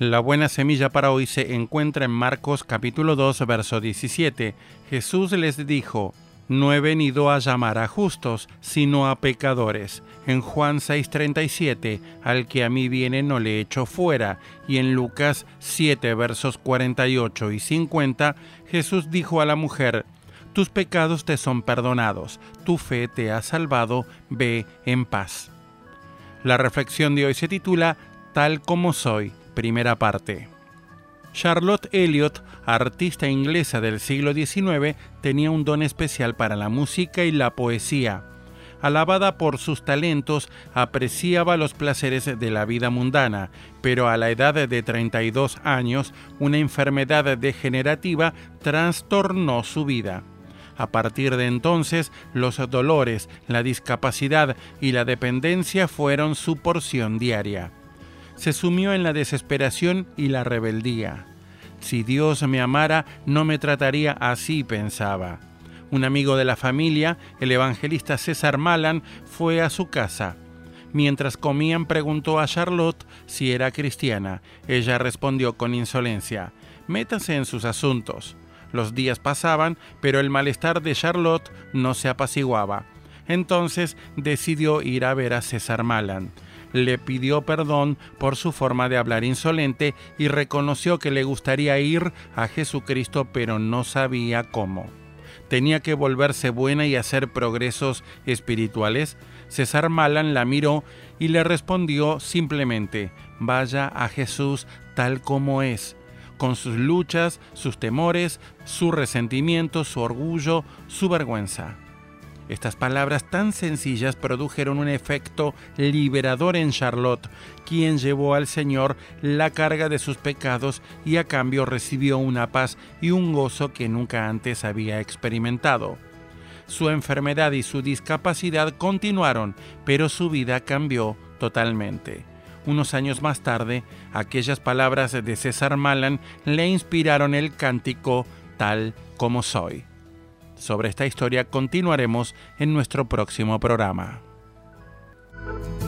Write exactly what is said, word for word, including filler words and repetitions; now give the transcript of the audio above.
La buena semilla para hoy se encuentra en Marcos capítulo dos, verso diecisiete. Jesús les dijo: no he venido a llamar a justos, sino a pecadores. En Juan seis treinta y siete, al que a mí viene no le echo fuera. Y en Lucas siete, versos cuarenta y ocho y cincuenta, Jesús dijo a la mujer: tus pecados te son perdonados, tu fe te ha salvado, ve en paz. La reflexión de hoy se titula Tal como soy, primera parte. Charlotte Elliott, artista inglesa del siglo diecinueve, tenía un don especial para la música y la poesía. Alabada por sus talentos, apreciaba los placeres de la vida mundana, pero a la edad de treinta y dos años, una enfermedad degenerativa trastornó su vida. A partir de entonces, los dolores, la discapacidad y la dependencia fueron su porción diaria. Se sumió en la desesperación y la rebeldía. Si Dios me amara, no me trataría así, pensaba. Un amigo de la familia, el evangelista César Malan, fue a su casa. Mientras comían, preguntó a Charlotte si era cristiana. Ella respondió con insolencia: métase en sus asuntos. Los días pasaban, pero el malestar de Charlotte no se apaciguaba. Entonces decidió ir a ver a César Malan. Le pidió perdón por su forma de hablar insolente y reconoció que le gustaría ir a Jesucristo, pero no sabía cómo. Tenía que volverse buena y hacer progresos espirituales. César Malan la miró y le respondió simplemente: vaya a Jesús tal como es, con sus luchas, sus temores, su resentimiento, su orgullo, su vergüenza. Estas palabras tan sencillas produjeron un efecto liberador en Charlotte, quien llevó al Señor la carga de sus pecados y a cambio recibió una paz y un gozo que nunca antes había experimentado. Su enfermedad y su discapacidad continuaron, pero su vida cambió totalmente. Unos años más tarde, aquellas palabras de César Malan le inspiraron el cántico Tal como soy. Sobre esta historia continuaremos en nuestro próximo programa.